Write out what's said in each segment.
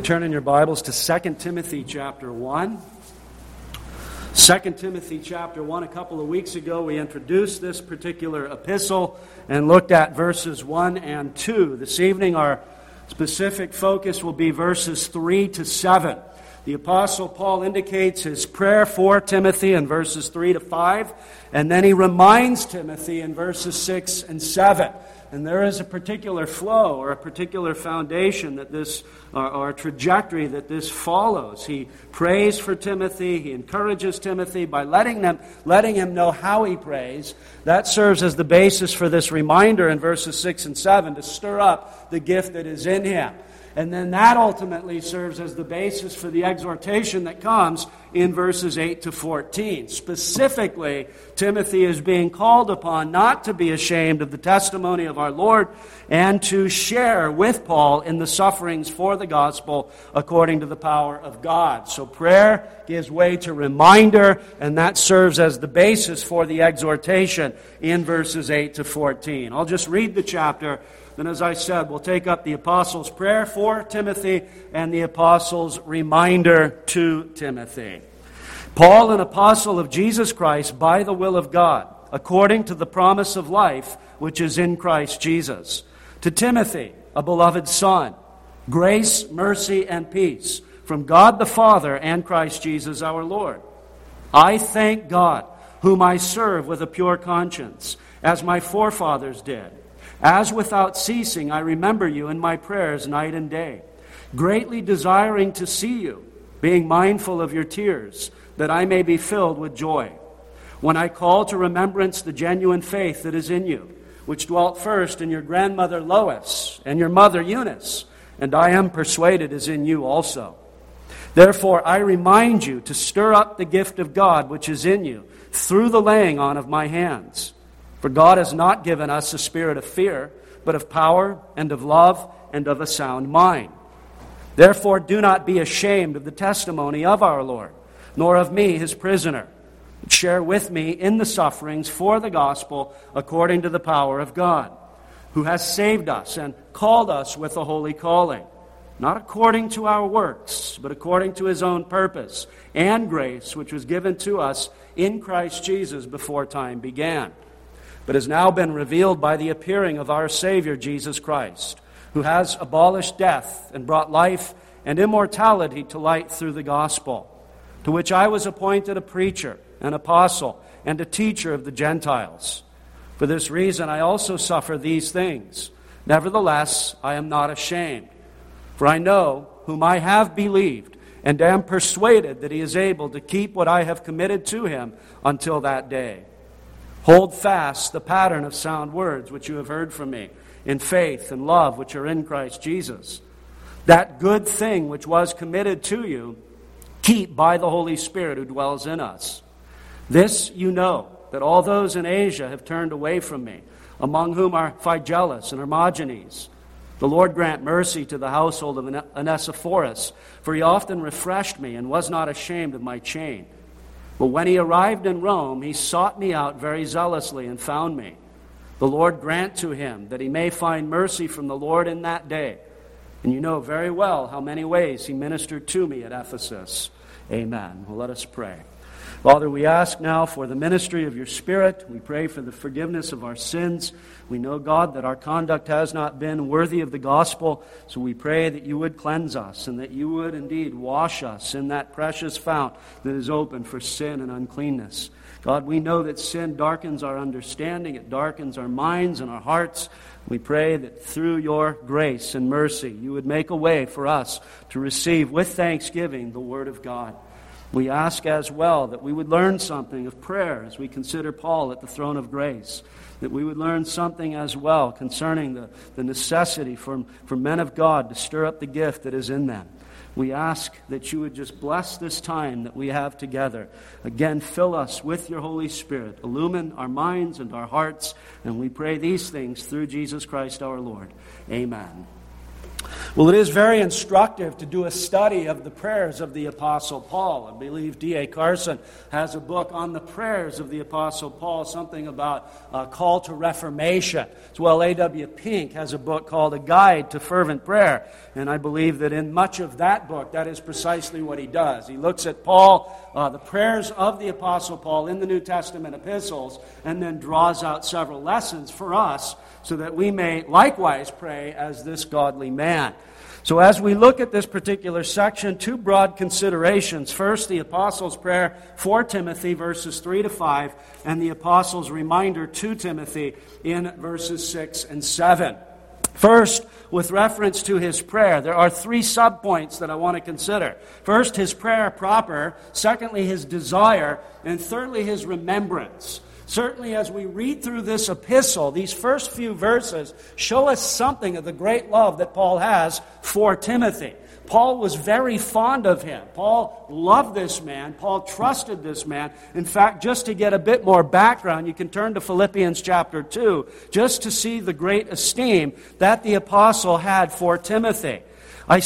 turn in your Bibles to 2 Timothy chapter 1. 2 Timothy chapter 1, a couple of weeks ago we introduced this particular epistle and looked at verses 1 and 2. This evening our specific focus will be verses 3 to 7. The Apostle Paul indicates his prayer for Timothy in verses 3 to 5, and then he reminds Timothy in verses 6 and 7. And there is a particular flow or a particular foundation that this, or a trajectory that this follows. He prays for Timothy. He encourages Timothy by letting him know how he prays. That serves as the basis for this reminder in verses 6 and 7 to stir up the gift that is in him. And then that ultimately serves as the basis for the exhortation that comes in verses 8 to 14. Specifically, Timothy is being called upon not to be ashamed of the testimony of our Lord and to share with Paul in the sufferings for the gospel according to the power of God. So prayer gives way to reminder, and that serves as the basis for the exhortation in verses 8 to 14. I'll just read the chapter. Then, as I said, we'll take up the apostles' prayer for Timothy and the apostles' reminder to Timothy. Paul, an apostle of Jesus Christ by the will of God, according to the promise of life which is in Christ Jesus. To Timothy, a beloved son, grace, mercy, and peace from God the Father and Christ Jesus our Lord. I thank God, whom I serve with a pure conscience, as my forefathers did. As without ceasing I remember you in my prayers night and day, greatly desiring to see you, being mindful of your tears, that I may be filled with joy. When I call to remembrance the genuine faith that is in you, which dwelt first in your grandmother Lois and your mother Eunice, and I am persuaded is in you also. Therefore I remind you to stir up the gift of God which is in you through the laying on of my hands. For God has not given us a spirit of fear, but of power and of love and of a sound mind. Therefore do not be ashamed of the testimony of our Lord, nor of me, his prisoner. But share with me in the sufferings for the gospel according to the power of God, who has saved us and called us with a holy calling, not according to our works, but according to his own purpose and grace, which was given to us in Christ Jesus before time began, but has now been revealed by the appearing of our Savior Jesus Christ, who has abolished death and brought life and immortality to light through the gospel, to which I was appointed a preacher, an apostle, and a teacher of the Gentiles. For this reason I also suffer these things. Nevertheless, I am not ashamed, for I know whom I have believed, and am persuaded that he is able to keep what I have committed to him until that day. Hold fast the pattern of sound words which you have heard from me, in faith and love which are in Christ Jesus. That good thing which was committed to you, keep by the Holy Spirit who dwells in us. This you know, that all those in Asia have turned away from me, among whom are Phygelus and Hermogenes. The Lord grant mercy to the household of Onesiphorus, for he often refreshed me and was not ashamed of my chain. But when he arrived in Rome, he sought me out very zealously and found me. The Lord grant to him that he may find mercy from the Lord in that day. And you know very well how many ways he ministered to me at Ephesus. Amen. Well, let us pray. Father, we ask now for the ministry of your Spirit. We pray for the forgiveness of our sins. We know, God, that our conduct has not been worthy of the gospel, so we pray that you would cleanse us and that you would indeed wash us in that precious fount that is open for sin and uncleanness. God, we know that sin darkens our understanding, it darkens our minds and our hearts. We pray that through your grace and mercy, you would make a way for us to receive with thanksgiving the word of God. We ask as well that we would learn something of prayer as we consider Paul at the throne of grace, that we would learn something as well concerning the necessity for men of God to stir up the gift that is in them. We ask that you would just bless this time that we have together. Again, fill us with your Holy Spirit. Illumine our minds and our hearts, and we pray these things through Jesus Christ our Lord. Amen. Well, it is very instructive to do a study of the prayers of the Apostle Paul. I believe D.A. Carson has a book on the prayers of the Apostle Paul, something about a call to reformation. As well, A.W. Pink has a book called A Guide to Fervent Prayer. And I believe that in much of that book, that is precisely what he does. He looks at Paul, the prayers of the Apostle Paul in the New Testament epistles, and then draws out several lessons for us so that we may likewise pray as this godly man. So as we look at this particular section, two broad considerations. First, the Apostles' prayer for Timothy, verses 3 to 5, and the Apostles' reminder to Timothy in verses 6 and 7. First, with reference to his prayer, there are three subpoints that I want to consider. First, his prayer proper. Secondly, his desire. And thirdly, his remembrance. Certainly, as we read through this epistle, these first few verses show us something of the great love that Paul has for Timothy. Paul was very fond of him. Paul loved this man. Paul trusted this man. In fact, just to get a bit more background, you can turn to Philippians chapter 2 just to see the great esteem that the apostle had for Timothy. I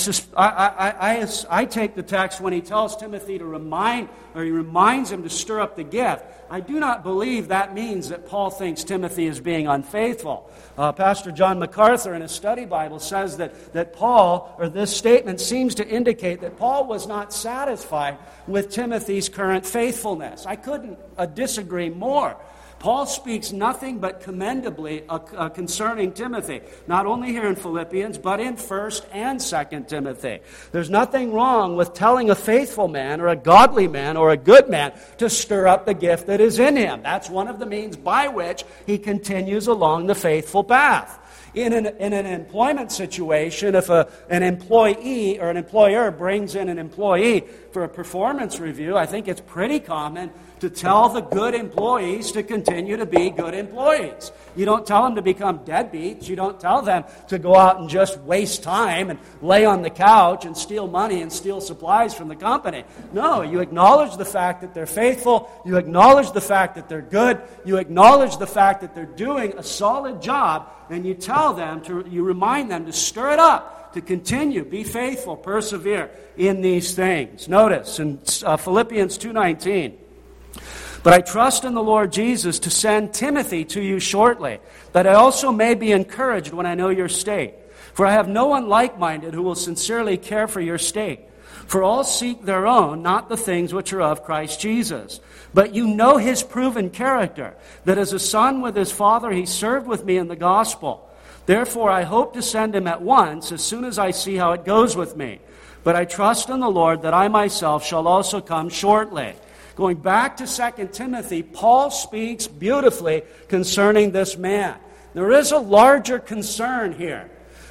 take the text when he tells Timothy to he reminds him to stir up the gift. I do not believe that means that Paul thinks Timothy is being unfaithful. Pastor John MacArthur in his study Bible says that Paul, or this statement seems to indicate that Paul was not satisfied with Timothy's current faithfulness. I couldn't disagree more. Paul speaks nothing but commendably concerning Timothy, not only here in Philippians, but in 1st and 2nd Timothy. There's nothing wrong with telling a faithful man or a godly man or a good man to stir up the gift that is in him. That's one of the means by which he continues along the faithful path. In an employment situation, if an employee or an employer brings in an employee for a performance review, I think it's pretty common to tell the good employees to continue to be good employees. You don't tell them to become deadbeats. You don't tell them to go out and just waste time and lay on the couch and steal money and steal supplies from the company. No, you acknowledge the fact that they're faithful. You acknowledge the fact that they're good. You acknowledge the fact that they're doing a solid job, and you you remind them to stir it up, to continue, be faithful, persevere in these things. Notice in Philippians 2:19, "But I trust in the Lord Jesus to send Timothy to you shortly, that I also may be encouraged when I know your state. For I have no one like-minded who will sincerely care for your state. For all seek their own, not the things which are of Christ Jesus. But you know his proven character, that as a son with his father he served with me in the gospel. Therefore I hope to send him at once, as soon as I see how it goes with me. But I trust in the Lord that I myself shall also come shortly." Going back to 2 Timothy, Paul speaks beautifully concerning this man. There is a larger concern here.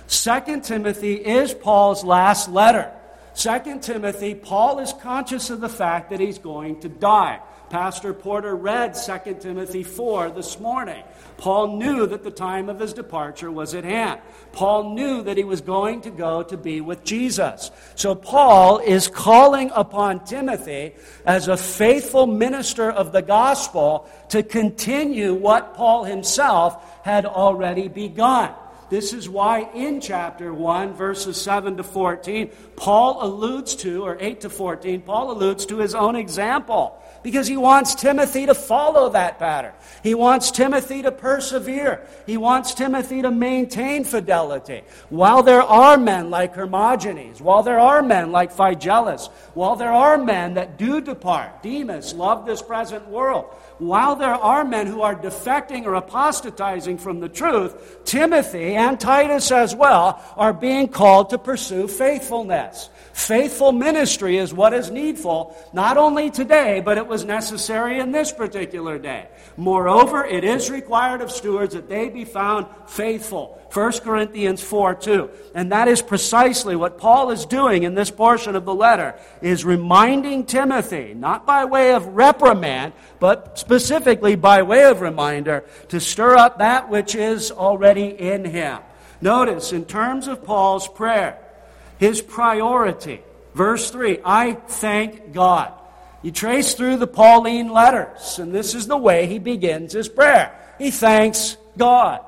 2 Timothy is Paul's last letter. 2 Timothy, Paul is conscious of the fact that he's going to die. Pastor Porter read 2 Timothy 4 this morning. Paul knew that the time of his departure was at hand. Paul knew that he was going to go to be with Jesus. So Paul is calling upon Timothy as a faithful minister of the gospel to continue what Paul himself had already begun. This is why in chapter 1, verses 7 to 14, Paul alludes to, or 8 to 14, Paul alludes to his own example. Because he wants Timothy to follow that pattern. He wants Timothy to persevere. He wants Timothy to maintain fidelity. While there are men like Hermogenes, while there are men like Phygellus, while there are men that do depart, Demas loved this present world, while there are men who are defecting or apostatizing from the truth, Timothy and Titus as well are being called to pursue faithfulness. Faithful ministry is what is needful, not only today, but it was necessary in this particular day. Moreover, it is required of stewards that they be found faithful. 1 Corinthians 4:2. And that is precisely what Paul is doing in this portion of the letter, is reminding Timothy, not by way of reprimand, but specifically by way of reminder, to stir up that which is already in him. Notice, in terms of Paul's prayer, his priority, verse 3, I thank God. You trace through the Pauline letters, and this is the way he begins his prayer. He thanks God.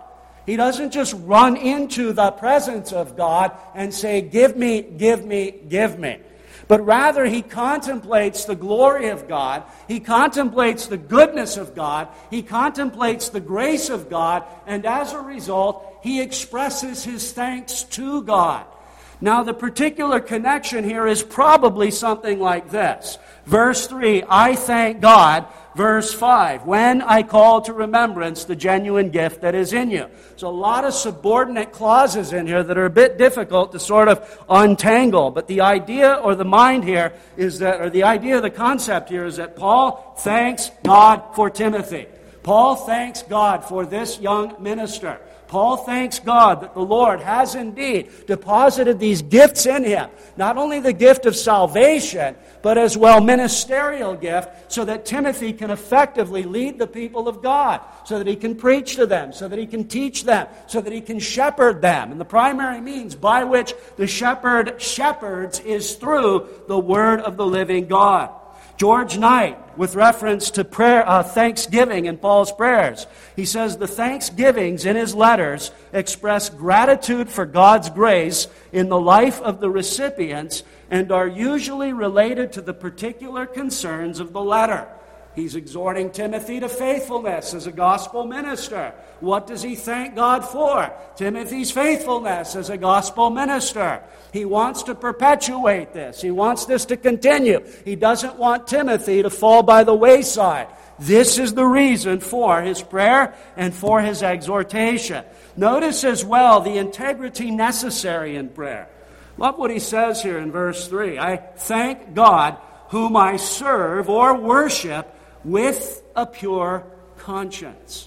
He doesn't just run into the presence of God and say, give me, give me, give me. But rather, he contemplates the glory of God. He contemplates the goodness of God. He contemplates the grace of God. And as a result, he expresses his thanks to God. Now, the particular connection here is probably something like this. Verse 3, I thank God. Verse 5, when I call to remembrance the genuine gift that is in you. There's a lot of subordinate clauses in here that are a bit difficult to sort of untangle. But the idea or the mind here is that, or the idea, the concept here is that Paul thanks God for Timothy. Paul thanks God for this young minister. Paul thanks God that the Lord has indeed deposited these gifts in him. Not only the gift of salvation, but as well ministerial gift, so that Timothy can effectively lead the people of God, so that he can preach to them, so that he can teach them, so that he can shepherd them. And the primary means by which the shepherd shepherds is through the word of the living God. George Knight, with reference to prayer, thanksgiving in Paul's prayers, he says the thanksgivings in his letters express gratitude for God's grace in the life of the recipients and are usually related to the particular concerns of the letter. He's exhorting Timothy to faithfulness as a gospel minister. What does he thank God for? Timothy's faithfulness as a gospel minister. He wants to perpetuate this. He wants this to continue. He doesn't want Timothy to fall by the wayside. This is the reason for his prayer and for his exhortation. Notice as well the integrity necessary in prayer. Love what he says here in verse 3. I thank God whom I serve or worship with a pure conscience.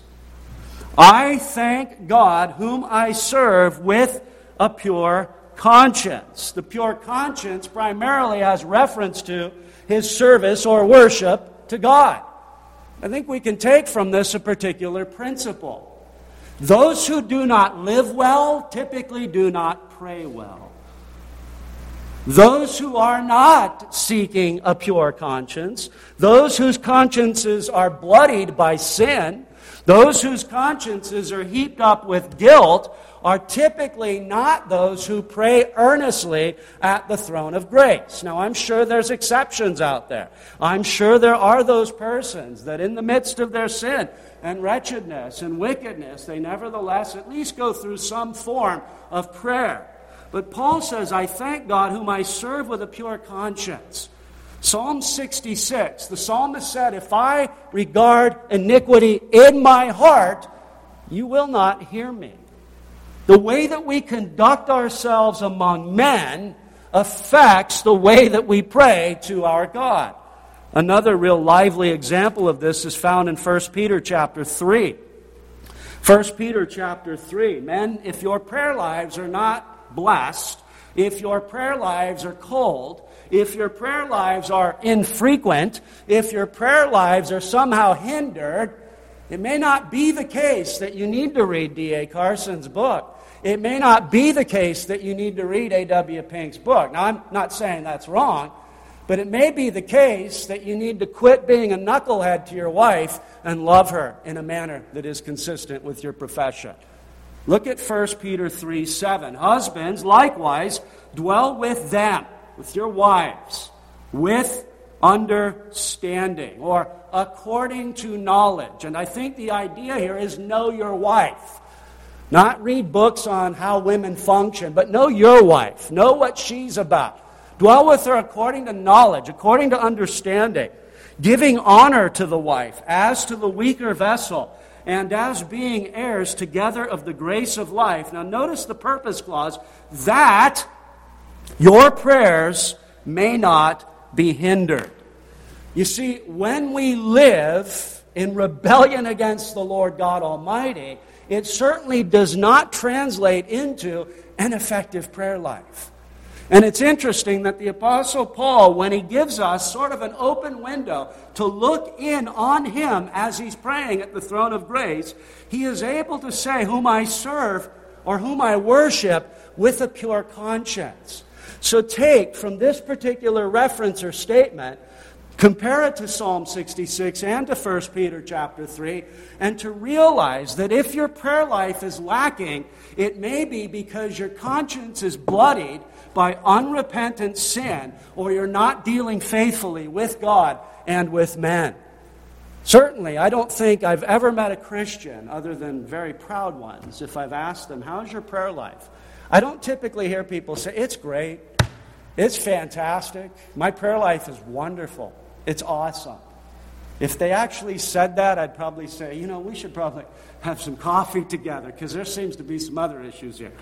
I thank God whom I serve with a pure conscience. The pure conscience primarily has reference to his service or worship to God. I think we can take from this a particular principle. Those who do not live well typically do not pray well. Those who are not seeking a pure conscience, those whose consciences are bloodied by sin, those whose consciences are heaped up with guilt, are typically not those who pray earnestly at the throne of grace. Now, I'm sure there's exceptions out there. I'm sure there are those persons that in the midst of their sin and wretchedness and wickedness, they nevertheless at least go through some form of prayer. But Paul says, I thank God whom I serve with a pure conscience. Psalm 66, the psalmist said, if I regard iniquity in my heart, you will not hear me. The way that we conduct ourselves among men affects the way that we pray to our God. Another real lively example of this is found in 1 Peter chapter 3. 1 Peter chapter 3. Men, if your prayer lives are not blessed, if your prayer lives are cold, if your prayer lives are infrequent, if your prayer lives are somehow hindered, it may not be the case that you need to read D.A. Carson's book. It may not be the case that you need to read A.W. Pink's book. Now, I'm not saying that's wrong, but it may be the case that you need to quit being a knucklehead to your wife and love her in a manner that is consistent with your profession. Look at 1 Peter 3:7. Husbands, likewise, dwell with them, with your wives, with understanding, or according to knowledge. And I think the idea here is know your wife. Not read books on how women function, but know your wife. Know what she's about. Dwell with her according to knowledge, according to understanding, giving honor to the wife as to the weaker vessel, and as being heirs together of the grace of life. Now notice the purpose clause, that your prayers may not be hindered. You see, when we live in rebellion against the Lord God Almighty, it certainly does not translate into an effective prayer life. And it's interesting that the Apostle Paul, when he gives us sort of an open window to look in on him as he's praying at the throne of grace, he is able to say, whom I serve or whom I worship with a pure conscience. So take from this particular reference or statement, Compare it to Psalm 66 and to 1 Peter chapter 3, and to realize that if your prayer life is lacking, it may be because your conscience is bloodied by unrepentant sin, or you're not dealing faithfully with God and with men. Certainly, I don't think I've ever met a Christian, other than very proud ones, if I've asked them, how's your prayer life? I don't typically hear people say, it's great, it's fantastic, my prayer life is wonderful, it's awesome. If they actually said that, I'd probably say, we should probably have some coffee together, because there seems to be some other issues here.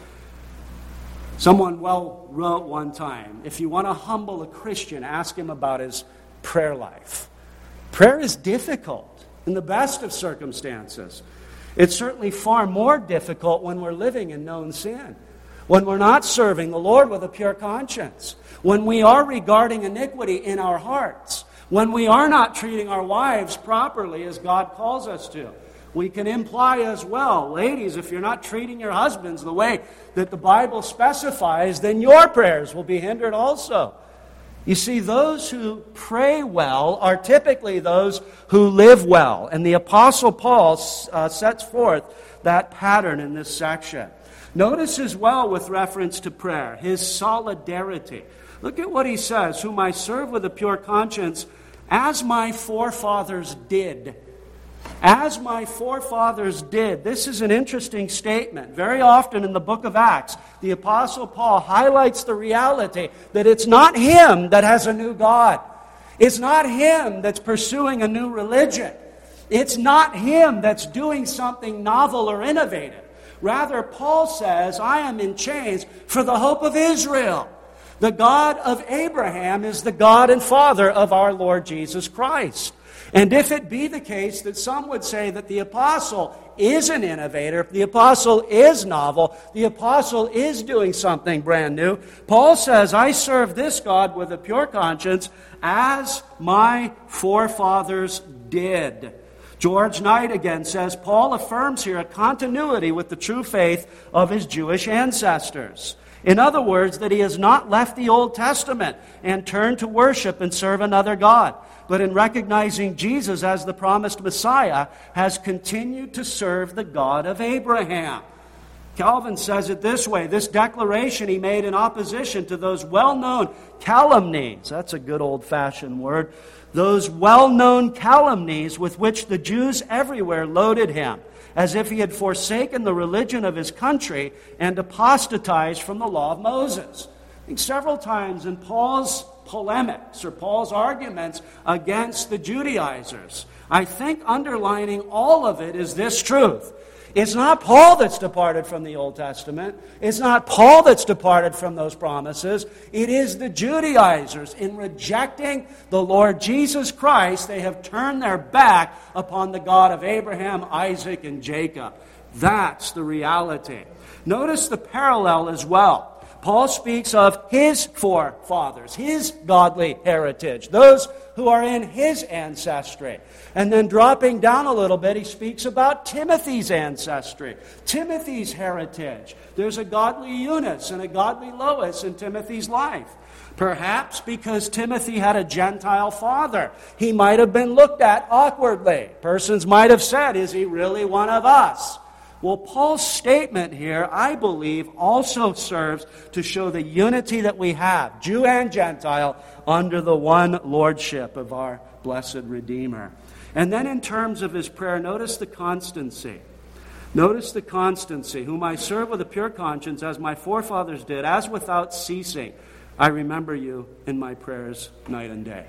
Someone wrote one time, if you want to humble a Christian, ask him about his prayer life. Prayer is difficult in the best of circumstances. It's certainly far more difficult when we're living in known sin, when we're not serving the Lord with a pure conscience, when we are regarding iniquity in our hearts, when we are not treating our wives properly as God calls us to. We can imply as well, ladies, if you're not treating your husbands the way that the Bible specifies, then your prayers will be hindered also. You see, those who pray well are typically those who live well. And the Apostle Paul sets forth that pattern in this section. Notice as well, with reference to prayer, his solidarity. Look at what he says, whom I serve with a pure conscience, as my forefathers did. As my forefathers did. This is an interesting statement. Very often in the book of Acts, the Apostle Paul highlights the reality that it's not him that has a new God. It's not him that's pursuing a new religion. It's not him that's doing something novel or innovative. Rather, Paul says, I am in chains for the hope of Israel. The God of Abraham is the God and Father of our Lord Jesus Christ. And if it be the case that some would say that the apostle is an innovator, the apostle is novel, the apostle is doing something brand new, Paul says, I serve this God with a pure conscience as my forefathers did. George Knight again says, Paul affirms here a continuity with the true faith of his Jewish ancestors. In other words, that he has not left the Old Testament and turned to worship and serve another God, but in recognizing Jesus as the promised Messiah, has continued to serve the God of Abraham. Calvin says it this way, this declaration he made in opposition to those well-known calumnies, that's a good old-fashioned word, those well-known calumnies with which the Jews everywhere loaded him, as if he had forsaken the religion of his country and apostatized from the law of Moses. I think several times in Paul's polemics or Paul's arguments against the Judaizers, I think underlining all of it is this truth. It's not Paul that's departed from the Old Testament. It's not Paul that's departed from those promises. It is the Judaizers. In rejecting the Lord Jesus Christ, they have turned their back upon the God of Abraham, Isaac, and Jacob. That's the reality. Notice the parallel as well. Paul speaks of his forefathers, his godly heritage, those who are in his ancestry. And then dropping down a little bit, he speaks about Timothy's ancestry, Timothy's heritage. There's a godly Eunice and a godly Lois in Timothy's life. Perhaps because Timothy had a Gentile father, he might have been looked at awkwardly. Persons might have said, is he really one of us? Well, Paul's statement here, I believe, also serves to show the unity that we have, Jew and Gentile, under the one lordship of our blessed Redeemer. And then in terms of his prayer, notice the constancy. Notice the constancy, whom I serve with a pure conscience, as my forefathers did, as without ceasing. I remember you in my prayers night and day.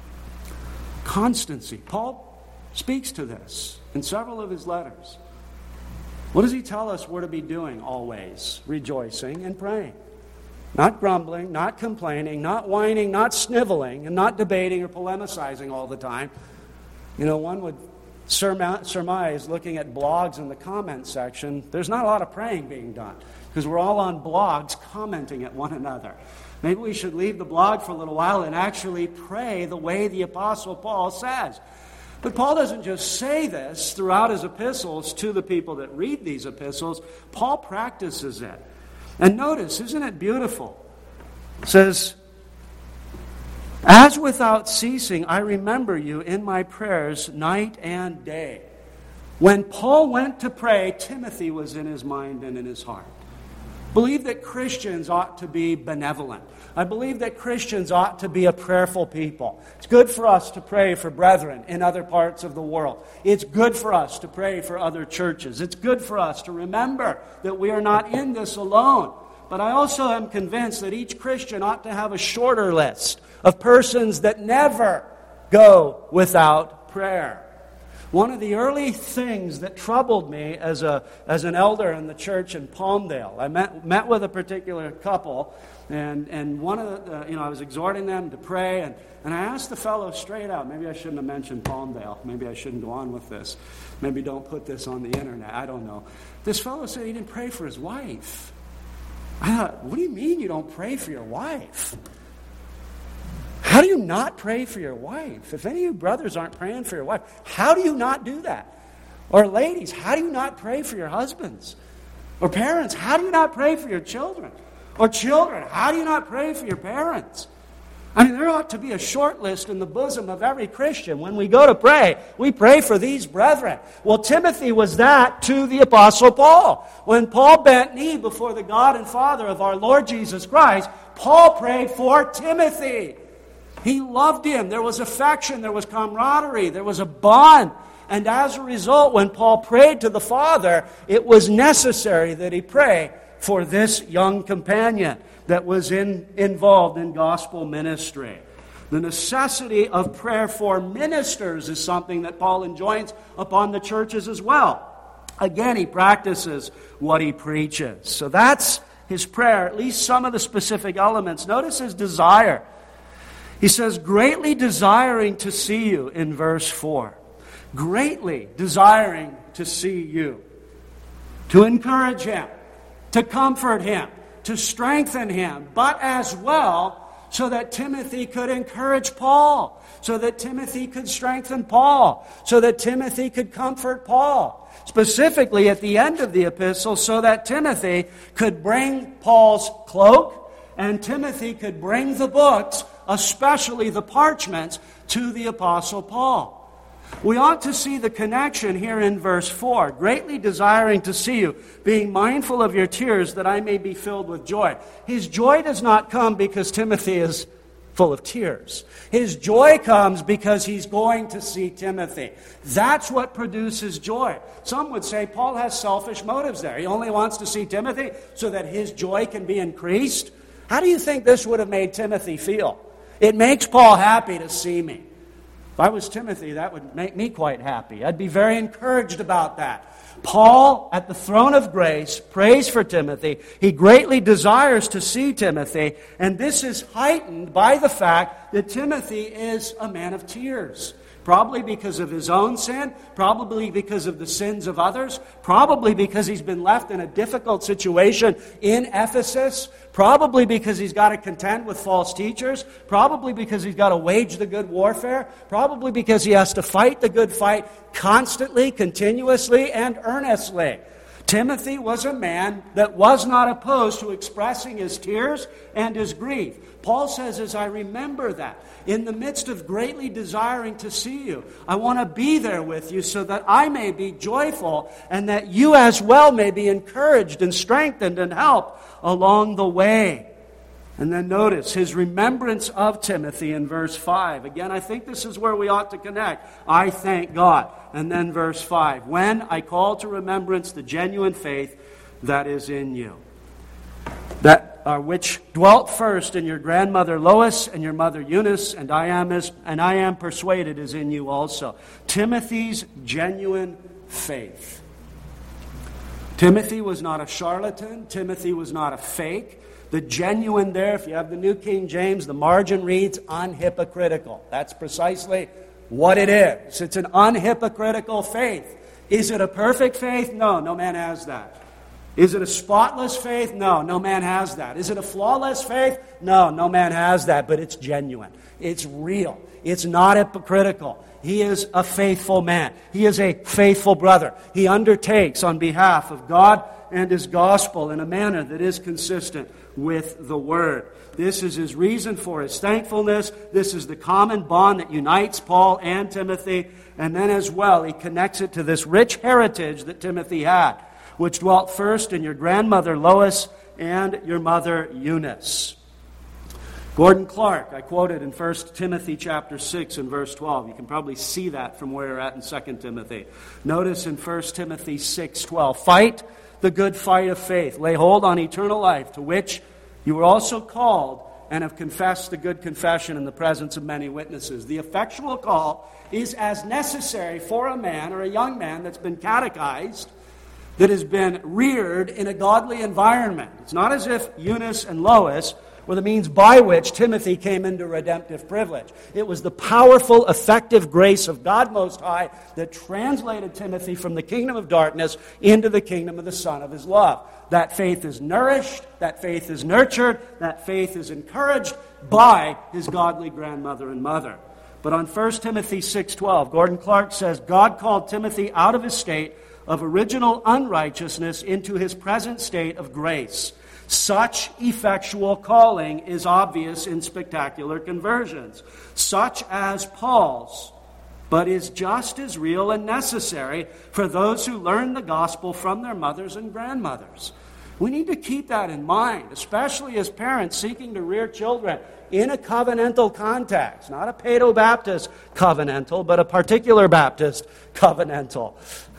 Constancy. Paul speaks to this in several of his letters. What does he tell us we're to be doing always? Rejoicing and praying. Not grumbling, not complaining, not whining, not sniveling, and not debating or polemicizing all the time. One would surmise, looking at blogs in the comment section, there's not a lot of praying being done because we're all on blogs commenting at one another. Maybe we should leave the blog for a little while and actually pray the way the Apostle Paul says. But Paul doesn't just say this throughout his epistles to the people that read these epistles. Paul practices it. And notice, isn't it beautiful? It says, As without ceasing, I remember you in my prayers night and day. When Paul went to pray, Timothy was in his mind and in his heart. I believe that Christians ought to be benevolent. I believe that Christians ought to be a prayerful people. It's good for us to pray for brethren in other parts of the world. It's good for us to pray for other churches. It's good for us to remember that we are not in this alone. But I also am convinced that each Christian ought to have a shorter list of persons that never go without prayer. One of the early things that troubled me as an elder in the church in Palmdale, I met with a particular couple, and one of the, I was exhorting them to pray, and I asked the fellow straight out, maybe I shouldn't have mentioned Palmdale, maybe I shouldn't go on with this, maybe don't put this on the internet, I don't know. This fellow said he didn't pray for his wife. I thought, what do you mean you don't pray for your wife? How do you not pray for your wife? If any of you brothers aren't praying for your wife, how do you not do that? Or ladies, how do you not pray for your husbands? Or parents, how do you not pray for your children? Or children, how do you not pray for your parents? I mean, there ought to be a short list in the bosom of every Christian. When we go to pray, we pray for these brethren. Well, Timothy was that to the Apostle Paul. When Paul bent knee before the God and Father of our Lord Jesus Christ, Paul prayed for Timothy. He loved him. There was affection. There was camaraderie. There was a bond. And as a result, when Paul prayed to the Father, it was necessary that he pray for this young companion that was involved in gospel ministry. The necessity of prayer for ministers is something that Paul enjoins upon the churches as well. Again, he practices what he preaches. So that's his prayer, at least some of the specific elements. Notice his desire. He says, greatly desiring to see you in verse 4. Greatly desiring to see you. To encourage him. To comfort him. To strengthen him. But as well, so that Timothy could encourage Paul. So that Timothy could strengthen Paul. So that Timothy could comfort Paul. Specifically at the end of the epistle, so that Timothy could bring Paul's cloak and Timothy could bring the books, especially the parchments, to the Apostle Paul. We ought to see the connection here in verse 4. Greatly desiring to see you, being mindful of your tears, that I may be filled with joy. His joy does not come because Timothy is full of tears. His joy comes because he's going to see Timothy. That's what produces joy. Some would say Paul has selfish motives there. He only wants to see Timothy so that his joy can be increased. How do you think this would have made Timothy feel? It makes Paul happy to see me. If I was Timothy, that would make me quite happy. I'd be very encouraged about that. Paul, at the throne of grace, prays for Timothy. He greatly desires to see Timothy, and this is heightened by the fact that Timothy is a man of tears. Probably because of his own sin, probably because of the sins of others, probably because he's been left in a difficult situation in Ephesus, probably because he's got to contend with false teachers, probably because he's got to wage the good warfare, probably because he has to fight the good fight constantly, continuously, and earnestly. Timothy was a man that was not opposed to expressing his tears and his grief. Paul says, as I remember that, in the midst of greatly desiring to see you, I want to be there with you so that I may be joyful and that you as well may be encouraged and strengthened and helped along the way. And then notice his remembrance of Timothy in verse 5. Again, I think this is where we ought to connect. I thank God. And then verse 5. When I call to remembrance the genuine faith that is in you, which dwelt first in your grandmother Lois and your mother Eunice, and I am persuaded is in you also. Timothy's genuine faith. Timothy was not a charlatan. Timothy was not a fake. The genuine there, if you have the New King James, the margin reads unhypocritical. That's precisely what it is. It's an unhypocritical faith. Is it a perfect faith? No, no man has that. Is it a spotless faith? No, no man has that. Is it a flawless faith? No, no man has that, but it's genuine. It's real. It's not hypocritical. He is a faithful man. He is a faithful brother. He undertakes on behalf of God and His gospel in a manner that is consistent with the Word. This is his reason for his thankfulness. This is the common bond that unites Paul and Timothy. And then as well, he connects it to this rich heritage that Timothy had, which dwelt first in your grandmother Lois and your mother Eunice. Gordon Clark, I quoted in 1 Timothy chapter 6 and verse 12. You can probably see that from where you're at in 2 Timothy. Notice in 1 Timothy 6:12, fight the good fight of faith. Lay hold on eternal life, to which you were also called and have confessed the good confession in the presence of many witnesses. The effectual call is as necessary for a man or a young man that's been catechized, that has been reared in a godly environment. It's not as if Eunice and Lois were the means by which Timothy came into redemptive privilege. It was the powerful, effective grace of God Most High that translated Timothy from the kingdom of darkness into the kingdom of the Son of His love. That faith is nourished, that faith is nurtured, that faith is encouraged by his godly grandmother and mother. But on 1 Timothy 6:12, Gordon Clark says, God called Timothy out of his state of original unrighteousness into his present state of grace. Such effectual calling is obvious in spectacular conversions, such as Paul's, but is just as real and necessary for those who learn the gospel from their mothers and grandmothers. We need to keep that in mind, especially as parents seeking to rear children in a covenantal context, not a Paedo-Baptist covenantal, but a particular Baptist covenantal.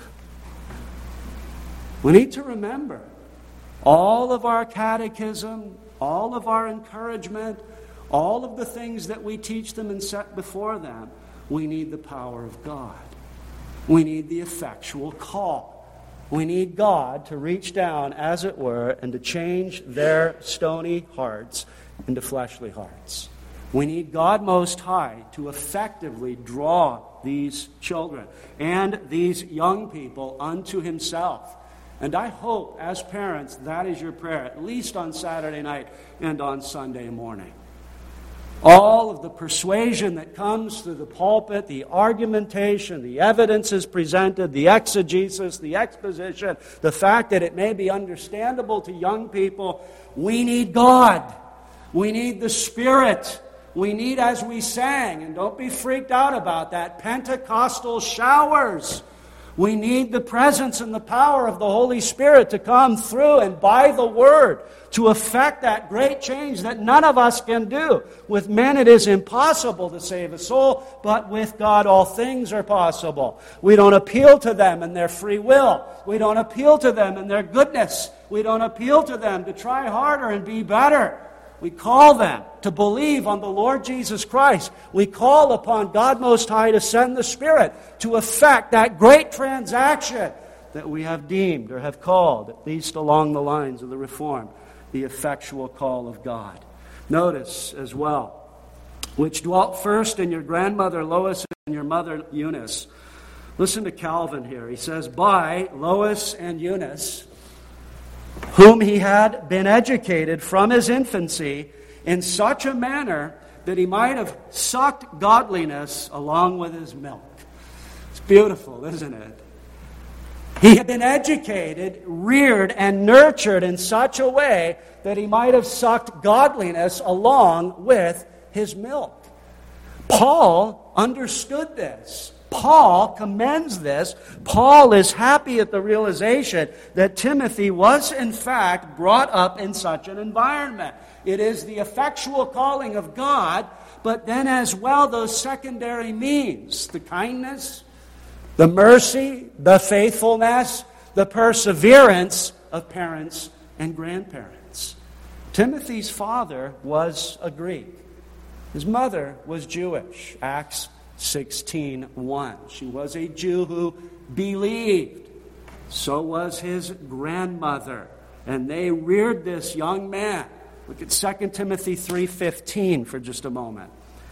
We need to remember all of our catechism, all of our encouragement, all of the things that we teach them and set before them, we need the power of God. We need the effectual call. We need God to reach down, as it were, and to change their stony hearts into fleshly hearts. We need God Most High to effectively draw these children and these young people unto Himself. And I hope, as parents, that is your prayer, at least on Saturday night and on Sunday morning. All of the persuasion that comes through the pulpit, the argumentation, the evidence is presented, the exegesis, the exposition, the fact that it may be understandable to young people, we need God. We need the Spirit. We need, as we sang, and don't be freaked out about that, Pentecostal showers. We need the presence and the power of the Holy Spirit to come through and by the Word to effect that great change that none of us can do. With men it is impossible to save a soul, but with God all things are possible. We don't appeal to them in their free will. We don't appeal to them in their goodness. We don't appeal to them to try harder and be better. We call them to believe on the Lord Jesus Christ. We call upon God Most High to send the Spirit to effect that great transaction that we have deemed or have called, at least along the lines of the Reform, the effectual call of God. Notice as well, which dwelt first in your grandmother Lois and your mother Eunice. Listen to Calvin here. He says, by Lois and Eunice, whom he had been educated from his infancy in such a manner that he might have sucked godliness along with his milk. It's beautiful, isn't it? He had been educated, reared, and nurtured in such a way that he might have sucked godliness along with his milk. Paul understood this. Paul commends this. Paul is happy at the realization that Timothy was in fact brought up in such an environment. It is the effectual calling of God, but then as well those secondary means, the kindness, the mercy, the faithfulness, the perseverance of parents and grandparents. Timothy's father was a Greek. His mother was Jewish. Acts 16:1. She was a Jew who believed. So was his grandmother. And they reared this young man. Look at 2 Timothy 3:15 for just a moment.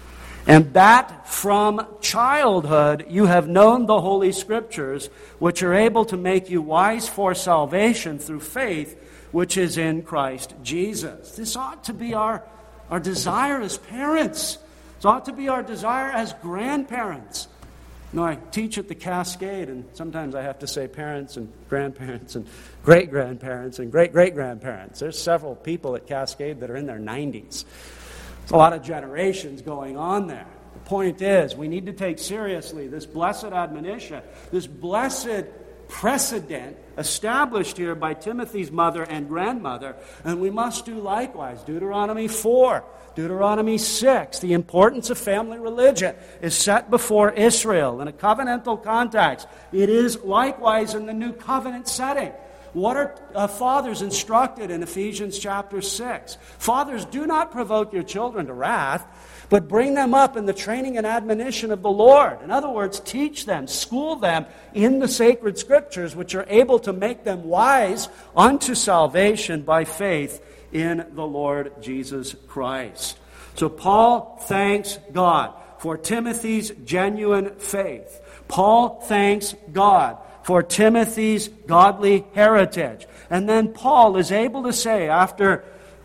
And that from childhood you have known the Holy Scriptures, which are able to make you wise for salvation through faith, which is in Christ Jesus. This ought to be our desire as parents. It ought to be our desire as grandparents. You know, I teach at the Cascade, and sometimes I have to say parents and grandparents and great-grandparents and great-great-grandparents. There's several people at Cascade that are in their 90s. There's a lot of generations going on there. The point is, we need to take seriously this blessed admonition, this blessed precedent established here by Timothy's mother and grandmother, and we must do likewise. Deuteronomy 4, Deuteronomy 6, the importance of family religion is set before Israel in a covenantal context. It is likewise in the new covenant setting. What are fathers instructed in Ephesians chapter 6? Fathers, do not provoke your children to wrath, but bring them up in the training and admonition of the Lord. In other words, teach them, school them in the sacred Scriptures, which are able to make them wise unto salvation by faith in the Lord Jesus Christ. So Paul thanks God for Timothy's genuine faith. Paul thanks God for Timothy's godly heritage. And then Paul is able to say, after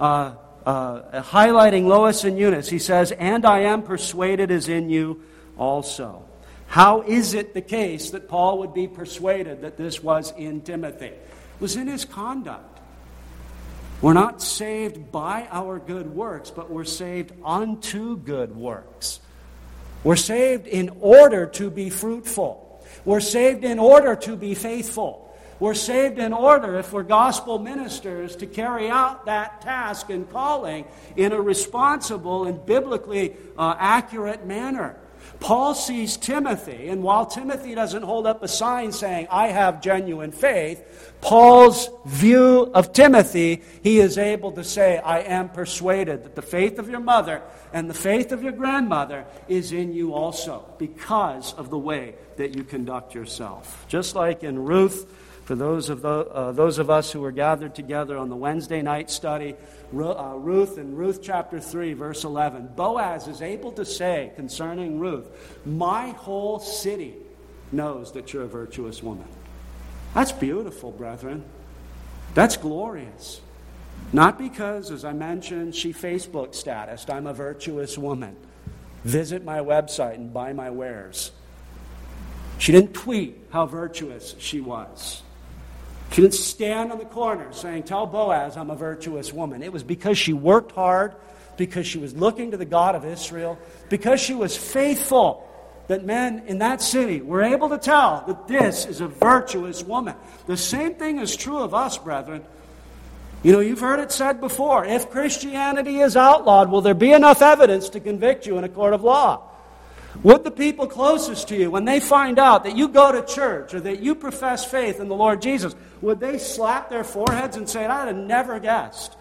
highlighting Lois and Eunice, he says, and I am persuaded is in you also. How is it the case that Paul would be persuaded that this was in Timothy? It was in his conduct. We're not saved by our good works, but we're saved unto good works. We're saved in order to be fruitful. We're saved in order to be faithful. We're saved in order, if we're gospel ministers, to carry out that task and calling in a responsible and biblically accurate manner. Paul sees Timothy, and while Timothy doesn't hold up a sign saying, I have genuine faith, Paul's view of Timothy, he is able to say, I am persuaded that the faith of your mother and the faith of your grandmother is in you also, because of the way that you conduct yourself. Just like in Ruth, for those of us who were gathered together on the Wednesday night study, Ruth in Ruth chapter 3, verse 11, Boaz is able to say concerning Ruth, my whole city knows that you're a virtuous woman. That's beautiful, brethren. That's glorious. Not because, as I mentioned, she Facebook statused, I'm a virtuous woman. Visit my website and buy my wares. She didn't tweet how virtuous she was. She didn't stand on the corner saying, tell Boaz I'm a virtuous woman. It was because she worked hard, because she was looking to the God of Israel, because she was faithful, that men in that city were able to tell that this is a virtuous woman. The same thing is true of us, brethren. You know, you've heard it said before, if Christianity is outlawed, will there be enough evidence to convict you in a court of law? Would the people closest to you, when they find out that you go to church or that you profess faith in the Lord Jesus, would they slap their foreheads and say, I'd have never guessed.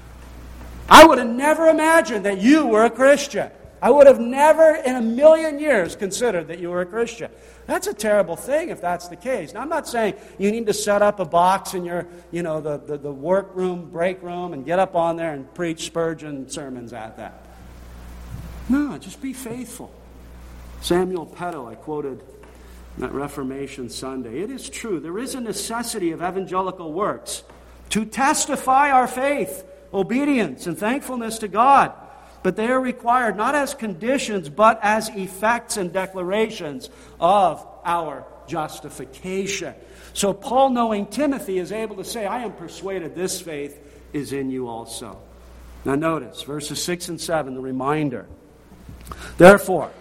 I would have never imagined that you were a Christian. I would have never in a million years considered that you were a Christian. That's a terrible thing if that's the case. Now, I'm not saying you need to set up a box in your, the workroom, break room, and get up on there and preach Spurgeon sermons at that. No, just be faithful. Samuel Peddle, I quoted at Reformation Sunday. It is true, there is a necessity of evangelical works to testify our faith, obedience, and thankfulness to God. But they are required not as conditions, but as effects and declarations of our justification. So Paul, knowing Timothy, is able to say, I am persuaded this faith is in you also. Now notice, verses 6 and 7, the reminder. Therefore,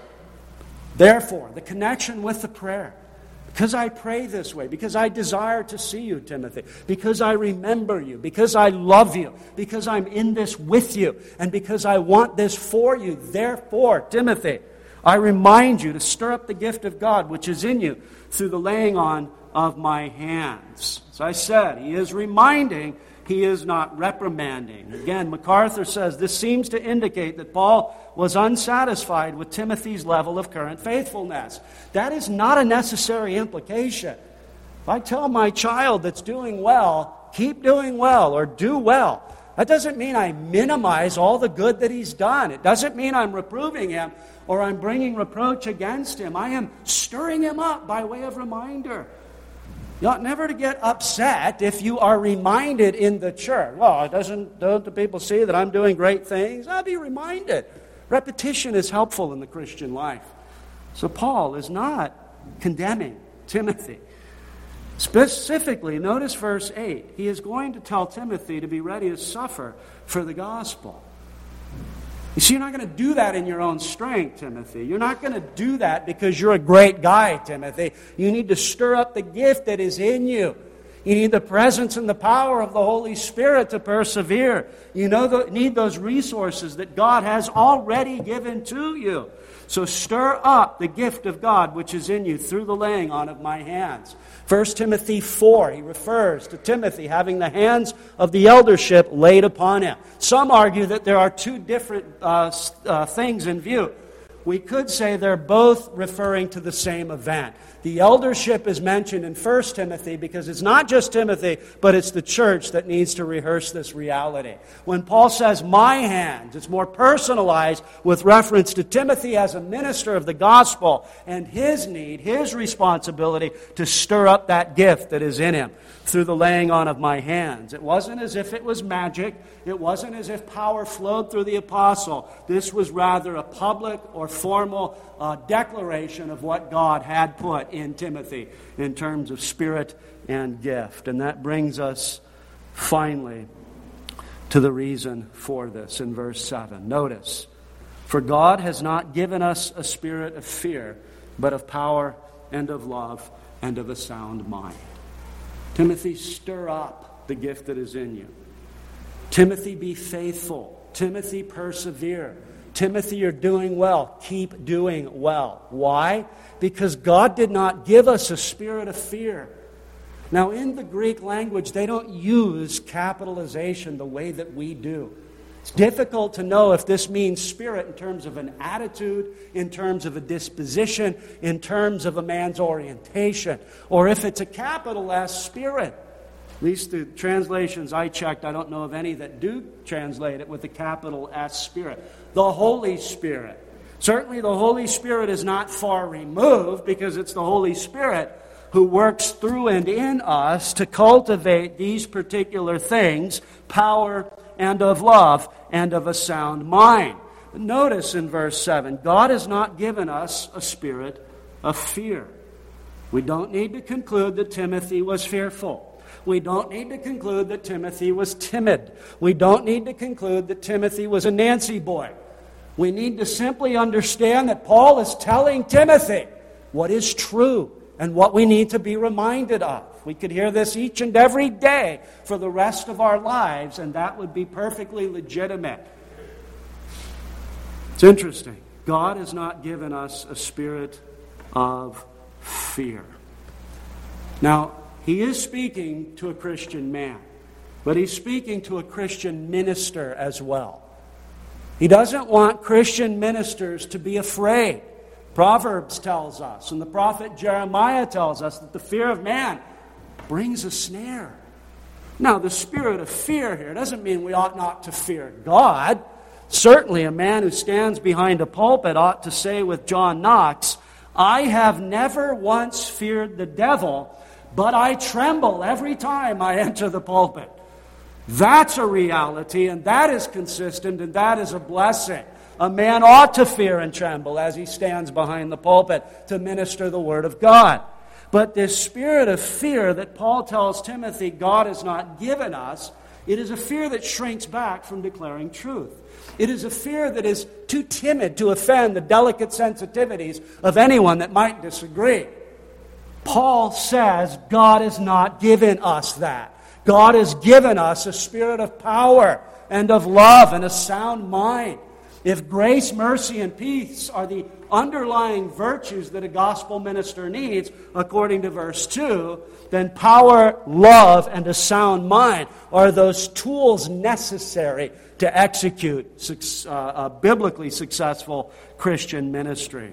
the connection with the prayer. Because I pray this way, because I desire to see you, Timothy, because I remember you, because I love you, because I'm in this with you, and because I want this for you. Therefore, Timothy, I remind you to stir up the gift of God which is in you through the laying on of my hands. As I said, he is reminding, he is not reprimanding. Again, MacArthur says this seems to indicate that Paul was unsatisfied with Timothy's level of current faithfulness. That is not a necessary implication. If I tell my child that's doing well, keep doing well or do well, That doesn't mean I minimize all the good that he's done. It doesn't mean I'm reproving him or I'm bringing reproach against him. I am stirring him up by way of reminder. You ought never to get upset if you are reminded in the church. Well, don't the people see that I'm doing great things? I'll be reminded. Repetition is helpful in the Christian life. So Paul is not condemning Timothy. Specifically, notice verse 8. He is going to tell Timothy to be ready to suffer for the gospel. You see, you're not going to do that in your own strength, Timothy. You're not going to do that because you're a great guy, Timothy. You need to stir up the gift that is in you. You need the presence and the power of the Holy Spirit to persevere. You need those resources that God has already given to you. So stir up the gift of God which is in you through the laying on of my hands. 1 Timothy 4, he refers to Timothy having the hands of the eldership laid upon him. Some argue that there are two different things in view. We could say they're both referring to the same event. The eldership is mentioned in 1 Timothy because it's not just Timothy, but it's the church that needs to rehearse this reality. When Paul says, my hands, it's more personalized with reference to Timothy as a minister of the gospel and his need, his responsibility to stir up that gift that is in him through the laying on of my hands. It wasn't as if it was magic. It wasn't as if power flowed through the apostle. This was rather a public or formal declaration of what God had put in Timothy in terms of spirit and gift. And that brings us finally to the reason for this in verse 7. Notice, for God has not given us a spirit of fear, but of power and of love and of a sound mind. Timothy, stir up the gift that is in you. Timothy, be faithful. Timothy, persevere. Timothy, you're doing well. Keep doing well. Why? Because God did not give us a spirit of fear. Now, in the Greek language, they don't use capitalization the way that we do. It's difficult to know if this means spirit in terms of an attitude, in terms of a disposition, in terms of a man's orientation, or if it's a capital S, spirit. At least the translations I checked, I don't know of any that do translate it with a capital S, spirit. The Holy Spirit. Certainly the Holy Spirit is not far removed because it's the Holy Spirit who works through and in us to cultivate these particular things, power and of love and of a sound mind. But notice in verse 7, God has not given us a spirit of fear. We don't need to conclude that Timothy was fearful. We don't need to conclude that Timothy was timid. We don't need to conclude that Timothy was a Nancy boy. We need to simply understand that Paul is telling Timothy what is true and what we need to be reminded of. We could hear this each and every day for the rest of our lives, and that would be perfectly legitimate. It's interesting. God has not given us a spirit of fear. Now, he is speaking to a Christian man, but he's speaking to a Christian minister as well. He doesn't want Christian ministers to be afraid. Proverbs tells us, and the prophet Jeremiah tells us, that the fear of man brings a snare. Now, the spirit of fear here doesn't mean we ought not to fear God. Certainly, a man who stands behind a pulpit ought to say with John Knox, I have never once feared the devil, but I tremble every time I enter the pulpit. That's a reality, and that is consistent, and that is a blessing. A man ought to fear and tremble as he stands behind the pulpit to minister the Word of God. But this spirit of fear that Paul tells Timothy God has not given us, it is a fear that shrinks back from declaring truth. It is a fear that is too timid to offend the delicate sensitivities of anyone that might disagree. Paul says God has not given us that. God has given us a spirit of power and of love and a sound mind. If grace, mercy, and peace are the underlying virtues that a gospel minister needs, according to verse 2, then power, love, and a sound mind are those tools necessary to execute a biblically successful Christian ministry.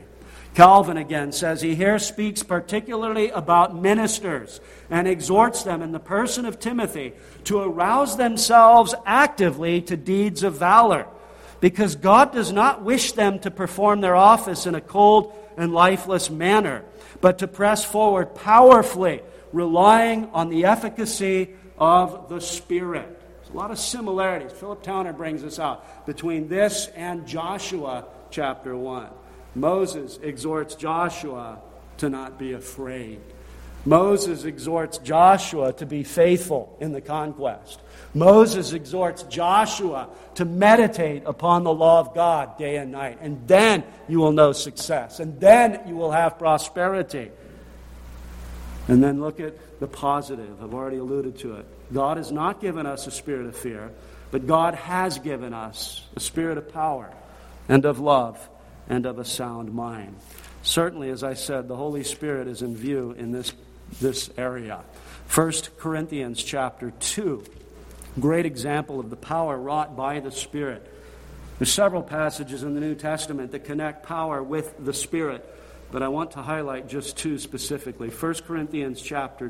Calvin again says he here speaks particularly about ministers and exhorts them in the person of Timothy to arouse themselves actively to deeds of valor, because God does not wish them to perform their office in a cold and lifeless manner, but to press forward powerfully, relying on the efficacy of the Spirit. There's a lot of similarities. Philip Towner brings us out between this and Joshua chapter 1. Moses exhorts Joshua to not be afraid. Moses exhorts Joshua to be faithful in the conquest. Moses exhorts Joshua to meditate upon the law of God day and night. And then you will know success. And then you will have prosperity. And then look at the positive. I've already alluded to it. God has not given us a spirit of fear, but God has given us a spirit of power and of love and of a sound mind. Certainly, as I said, the Holy Spirit is in view in this area. 1 Corinthians chapter 2, great example of the power wrought by the Spirit. There's several passages in the New Testament that connect power with the Spirit, but I want to highlight just two specifically. 1 Corinthians chapter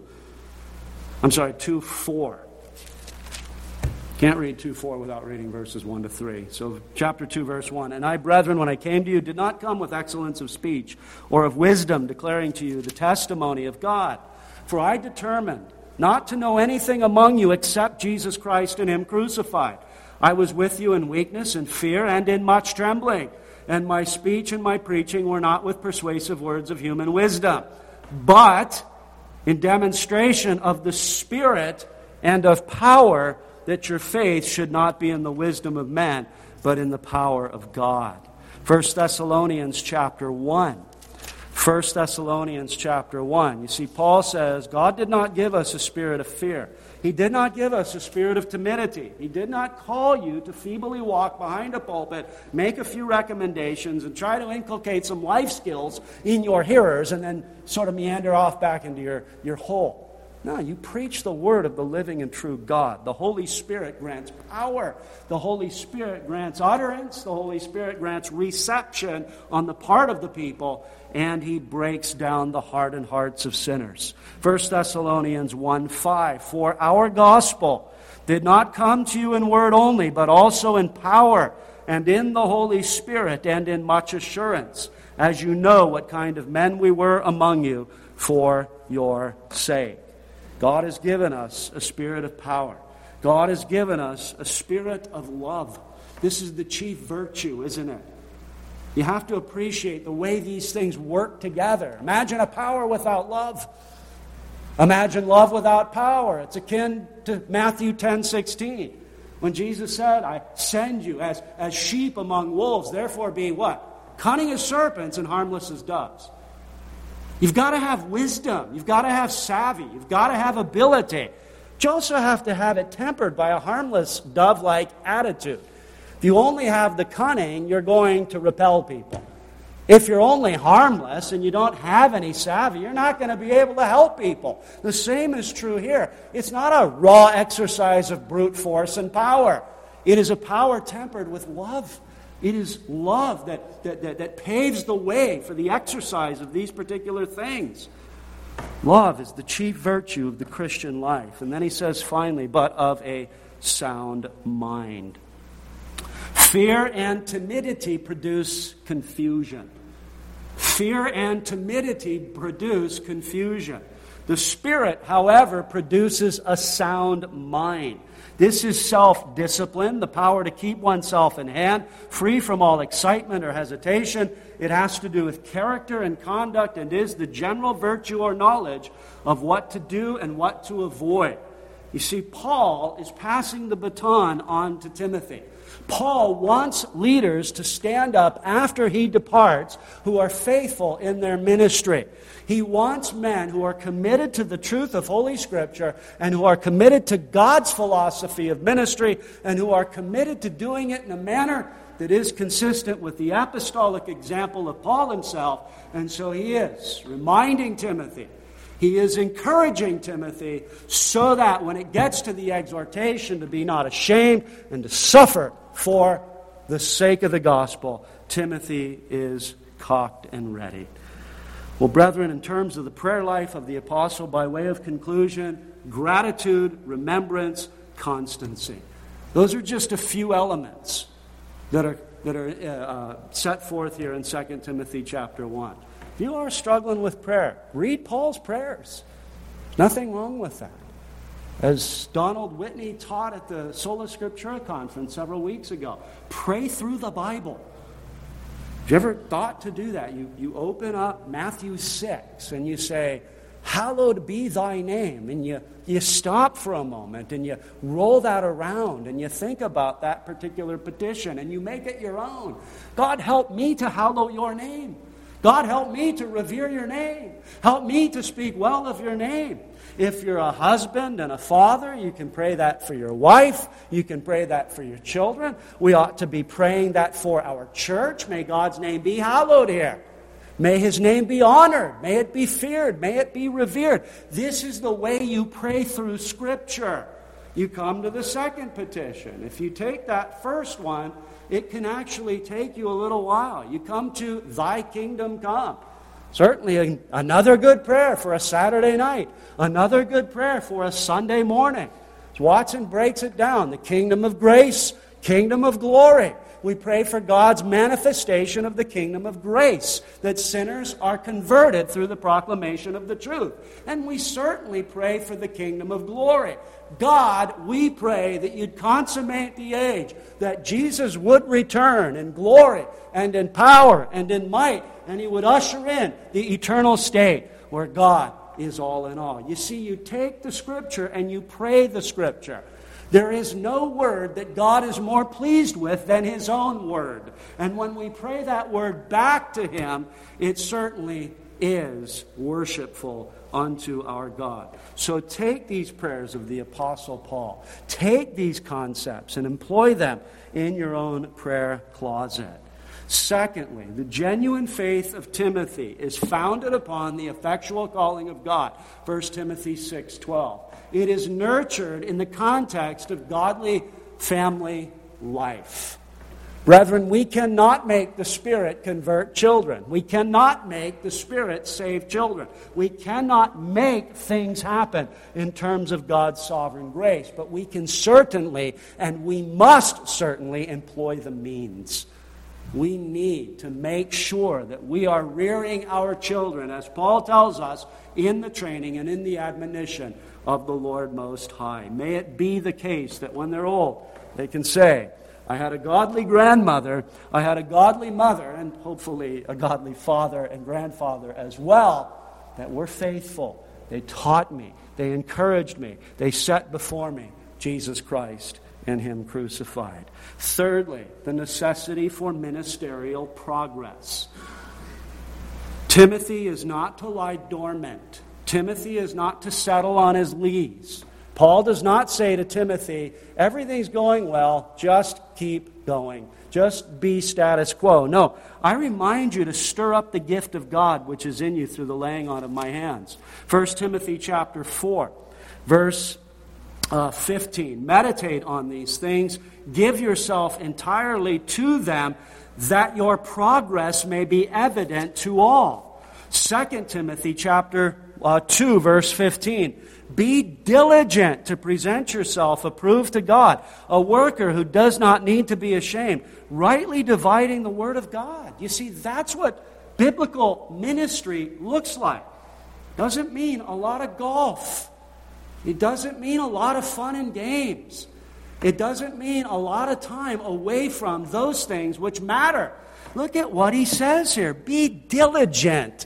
2:4. Can't read 2:4 without reading verses 1 to 3. So chapter 2, verse 1. And I, brethren, when I came to you, did not come with excellence of speech or of wisdom, declaring to you the testimony of God. For I determined not to know anything among you except Jesus Christ and Him crucified. I was with you in weakness and fear and in much trembling. And my speech and my preaching were not with persuasive words of human wisdom, but in demonstration of the Spirit and of power, that your faith should not be in the wisdom of men, but in the power of God. 1 Thessalonians chapter 1. 1 Thessalonians chapter 1. You see, Paul says, God did not give us a spirit of fear. He did not give us a spirit of timidity. He did not call you to feebly walk behind a pulpit, make a few recommendations, and try to inculcate some life skills in your hearers, and then sort of meander off back into your hole. No, you preach the word of the living and true God. The Holy Spirit grants power. The Holy Spirit grants utterance. The Holy Spirit grants reception on the part of the people, and He breaks down the hardened hearts of sinners. 1 Thessalonians 1:5. For our gospel did not come to you in word only, but also in power and in the Holy Spirit and in much assurance, as you know what kind of men we were among you for your sake. God has given us a spirit of power. God has given us a spirit of love. This is the chief virtue, isn't it? You have to appreciate the way these things work together. Imagine a power without love. Imagine love without power. It's akin to Matthew 10:16, when Jesus said, I send you as sheep among wolves, therefore be what? Cunning as serpents and harmless as doves. You've got to have wisdom. You've got to have savvy. You've got to have ability. But you also have to have it tempered by a harmless, dove-like attitude. If you only have the cunning, you're going to repel people. If you're only harmless and you don't have any savvy, you're not going to be able to help people. The same is true here. It's not a raw exercise of brute force and power. It is a power tempered with love. It is love that paves the way for the exercise of these particular things. Love is the chief virtue of the Christian life. And then he says finally, but of a sound mind. Fear and timidity produce confusion. Fear and timidity produce confusion. The Spirit, however, produces a sound mind. This is self-discipline, the power to keep oneself in hand, free from all excitement or hesitation. It has to do with character and conduct, and is the general virtue or knowledge of what to do and what to avoid. You see, Paul is passing the baton on to Timothy. Paul wants leaders to stand up after he departs who are faithful in their ministry. He wants men who are committed to the truth of Holy Scripture and who are committed to God's philosophy of ministry and who are committed to doing it in a manner that is consistent with the apostolic example of Paul himself. And so he is reminding Timothy, he is encouraging Timothy so that when it gets to the exhortation to be not ashamed and to suffer for the sake of the gospel, Timothy is cocked and ready. Well, brethren, in terms of the prayer life of the apostle, by way of conclusion, gratitude, remembrance, constancy. Those are just a few elements that are set forth here in 2 Timothy chapter 1. If you are struggling with prayer, read Paul's prayers. Nothing wrong with that. As Donald Whitney taught at the Sola Scriptura conference several weeks ago, pray through the Bible. Have you ever thought to do that? You open up Matthew 6 and you say, hallowed be thy name. And you stop for a moment and you roll that around and you think about that particular petition and you make it your own. God, help me to hallow your name. God, help me to revere your name. Help me to speak well of your name. If you're a husband and a father, you can pray that for your wife. You can pray that for your children. We ought to be praying that for our church. May God's name be hallowed here. May His name be honored. May it be feared. May it be revered. This is the way you pray through Scripture. You come to the second petition. If you take that first one, it can actually take you a little while. You come to thy kingdom come. Certainly another good prayer for a Saturday night. Another good prayer for a Sunday morning. Watson breaks it down. The kingdom of grace, kingdom of glory. We pray for God's manifestation of the kingdom of grace, that sinners are converted through the proclamation of the truth. And we certainly pray for the kingdom of glory. God, we pray that you'd consummate the age, that Jesus would return in glory and in power and in might, and He would usher in the eternal state where God is all in all. You see, you take the Scripture and you pray the Scripture. There is no word that God is more pleased with than His own word. And when we pray that word back to Him, it certainly is worshipful unto our God. So take these prayers of the Apostle Paul. Take these concepts and employ them in your own prayer closet. Secondly, the genuine faith of Timothy is founded upon the effectual calling of God. 1 Timothy 6:12. It is nurtured in the context of godly family life. Brethren, we cannot make the Spirit convert children. We cannot make the Spirit save children. We cannot make things happen in terms of God's sovereign grace. But we can certainly, and we must certainly, employ the means. We need to make sure that we are rearing our children, as Paul tells us, in the training and in the admonition of the Lord Most High. May it be the case that when they're old, they can say, I had a godly grandmother, I had a godly mother, and hopefully a godly father and grandfather as well, that were faithful. They taught me, they encouraged me, they set before me Jesus Christ and Him crucified. Thirdly, the necessity for ministerial progress. Timothy is not to lie dormant. Timothy is not to settle on his lees. Paul does not say to Timothy, everything's going well, just keep going. Just be status quo. No, I remind you to stir up the gift of God which is in you through the laying on of my hands. 1 Timothy chapter 4, verse 15. Meditate on these things. Give yourself entirely to them, that your progress may be evident to all. 2 Timothy chapter 2, verse 15. Be diligent to present yourself approved to God, a worker who does not need to be ashamed, rightly dividing the word of God. You see, that's what biblical ministry looks like. Doesn't mean a lot of golf. It doesn't mean a lot of fun and games. It doesn't mean a lot of time away from those things which matter. Look at what he says here. Be diligent.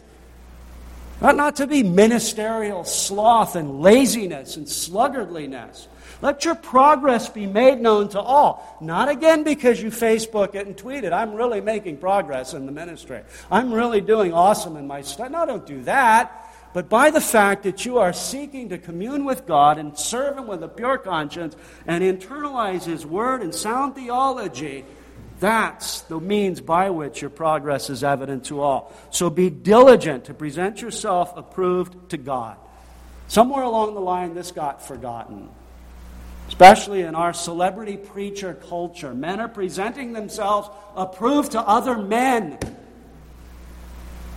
Not to be ministerial sloth and laziness and sluggardliness. Let your progress be made known to all. Not again because you Facebook it and tweet it. I'm really making progress in the ministry. I'm really doing awesome in my study. No, don't do that. But by the fact that you are seeking to commune with God and serve Him with a pure conscience and internalize His Word and sound theology, that's the means by which your progress is evident to all. So be diligent to present yourself approved to God. Somewhere along the line, this got forgotten. Especially in our celebrity preacher culture. Men are presenting themselves approved to other men.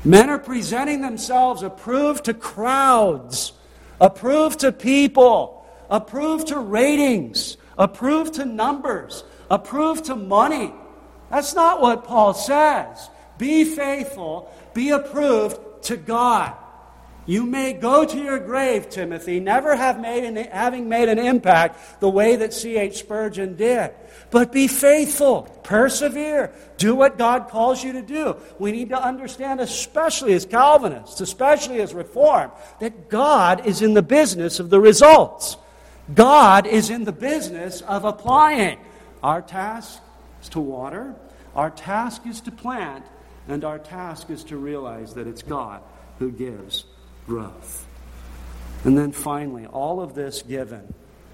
Men are presenting themselves approved to crowds, approved to people, approved to ratings, approved to numbers, approved to money. That's not what Paul says. Be faithful, be approved to God. You may go to your grave, Timothy, never having made an impact the way that C.H. Spurgeon did. But be faithful, persevere, do what God calls you to do. We need to understand, especially as Calvinists, especially as Reformed, that God is in the business of the results. God is in the business of applying. Our task is to water, our task is to plant, and our task is to realize that it's God who gives growth. And then finally, all of this given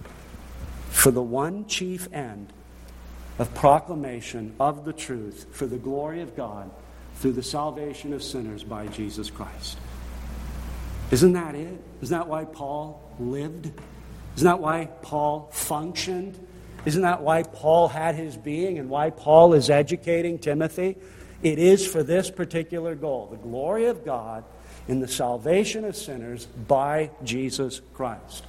for the one chief end of proclamation of the truth for the glory of God through the salvation of sinners by Jesus Christ. Isn't that it? Isn't that why Paul lived? Isn't that why Paul functioned? Isn't that why Paul had his being and why Paul is educating Timothy? It is for this particular goal, the glory of God in the salvation of sinners by Jesus Christ.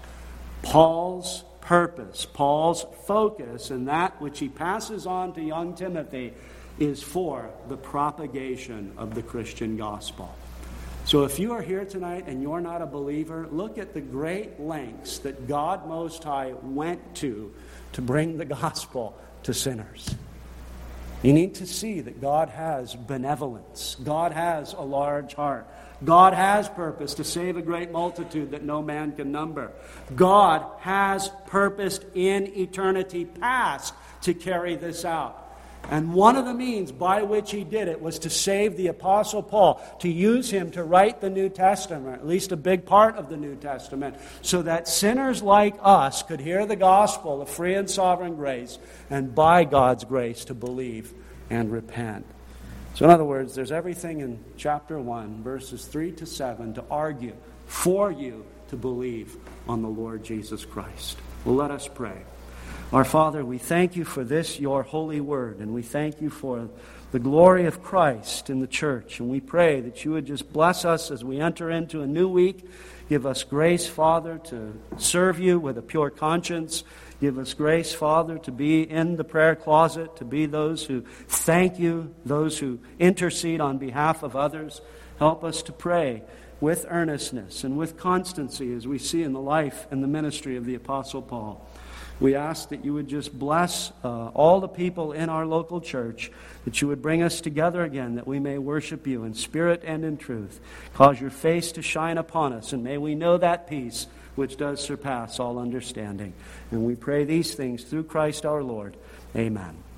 Paul's purpose, Paul's focus, and that which he passes on to young Timothy is for the propagation of the Christian gospel. So if you are here tonight and you're not a believer, look at the great lengths that God Most High went to bring the gospel to sinners. You need to see that God has benevolence. God has a large heart. God has purpose to save a great multitude that no man can number. God has purposed in eternity past to carry this out. And one of the means by which he did it was to save the Apostle Paul, to use him to write the New Testament, at least a big part of the New Testament, so that sinners like us could hear the gospel of free and sovereign grace, and by God's grace to believe and repent. So in other words, there's everything in chapter 1, verses 3 to 7, to argue for you to believe on the Lord Jesus Christ. Well, let us pray. Our Father, we thank you for this, your holy word, and we thank you for the glory of Christ in the church. And we pray that you would just bless us as we enter into a new week. Give us grace, Father, to serve you with a pure conscience. Give us grace, Father, to be in the prayer closet, to be those who thank you, those who intercede on behalf of others. Help us to pray with earnestness and with constancy as we see in the life and the ministry of the Apostle Paul. We ask that you would just bless all the people in our local church, that you would bring us together again, that we may worship you in spirit and in truth. Cause your face to shine upon us, and may we know that peace which does surpass all understanding. And we pray these things through Christ our Lord. Amen.